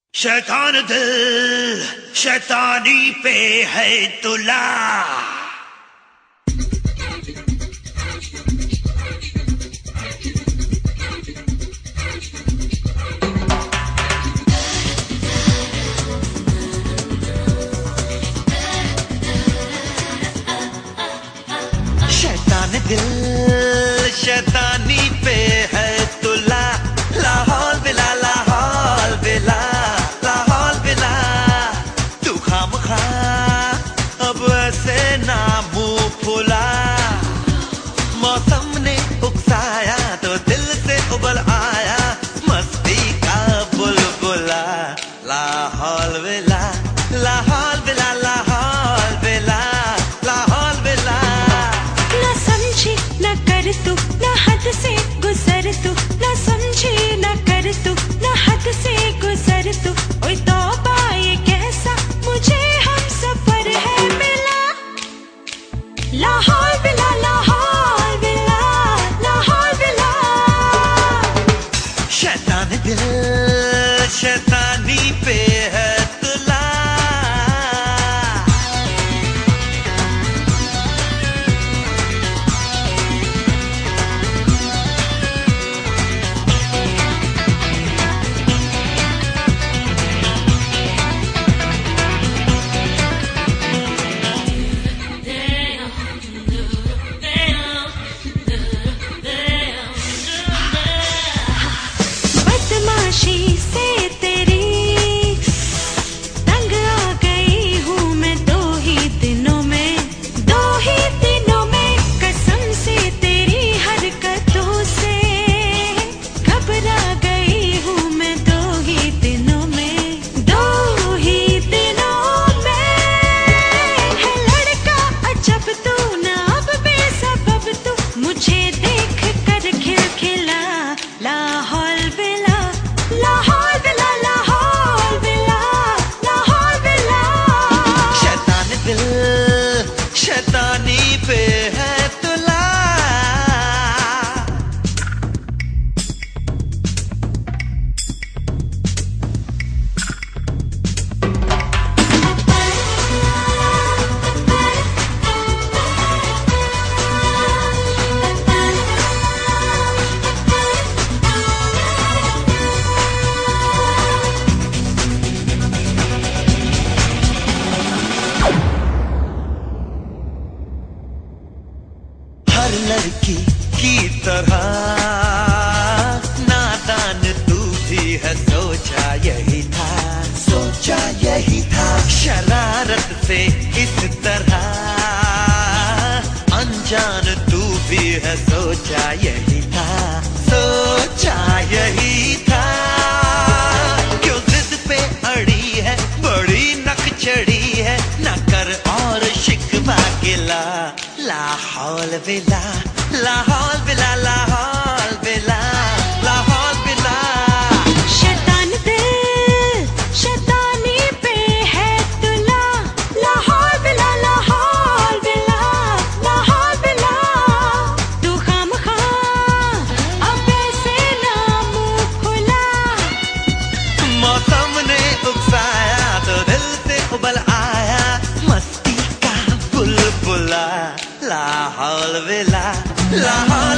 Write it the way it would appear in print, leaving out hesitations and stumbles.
शैतान दिल शैतानी पे है तुला। शैतान दिल शैतानी पे है तुला। लाहौल बिला लाहौल बिला लाहौल बिला, तू खामखा अब ऐसे ना मुंह फुला। मौसम ने उकसाया तो दिल से उबल आया मस्ती का बुलबुला। लाहौल बिला लाहौल बिला लाहौल बिला लाहौल बिला। ना समझी ना कर तू ना हद से गुजर तू, ना समझी ना कर तू ना हद से गुजर तू। ओए तौबा ये कैसा मुझे हम सफर है मिला। लाहौल बिला लाहौल बिला लाहौल बिला। शैतान दिल शैतानी पे है तुला। बदमाशी से तेरी तंग आ गई हूँ मैं दो ही दिनों में कसम से तेरी हरकतों से घबरा गई हूँ मैं दो ही दिनों में है लड़का अजब तू ना अब बेसबब तू मुझे देख कर खिलखिला। लाहौल बिला लाहौल बिला लाहौल बिला लाहौल बिला। शैतान दिल शैतानी पे है तुला। हर लड़की की तरह नादान तू भी है, सोचा यही था शरारत से इस तरह अनजान तू भी है, सोचा यही था। क्यों जिद पे अड़ी है बड़ी नक चढ़ी है, न कर और शिकवा गिला। लाहौल बिला लाहौल बिला लाहौल बिला लाहौल बिला। शैतान दिल शैतानी पे है तुला। लाहौल बिला लाहौल बिला लाहौल बिला, तू खामखा अब ऐसे ना मुंह खुला। मौसम ने उकसाया तो दिल से उबल आया मस्ती का बुलबुला। लाहौल बिला लाहौल